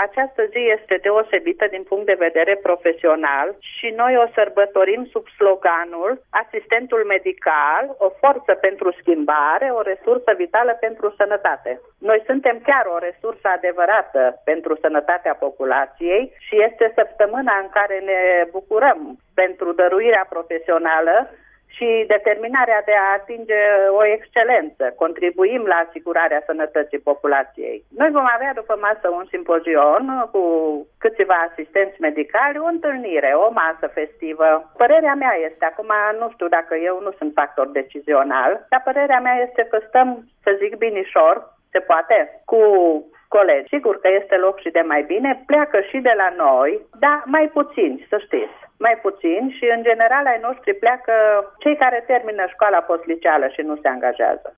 Această zi este deosebită din punct de vedere profesional și noi o sărbătorim sub sloganul Asistentul medical, o forță pentru schimbare, o resursă vitală pentru sănătate. Noi suntem chiar o resursă adevărată pentru sănătatea populației și este săptămâna în care ne bucurăm pentru dăruirea profesională și determinarea de a atinge o excelență. Contribuim la asigurarea sănătății populației. Noi vom avea după masă un simpozion cu câțiva asistenți medicali, o întâlnire, o masă festivă. Părerea mea este, acum nu știu dacă eu nu sunt factor decizional, dar părerea mea este că stăm, să zic binișor, se poate, cu colegi. Sigur că este loc și de mai bine, pleacă și de la noi, dar mai puțini, să știți. Mai puțini și în general ai noștri pleacă cei care termină școala postliceală și nu se angajează.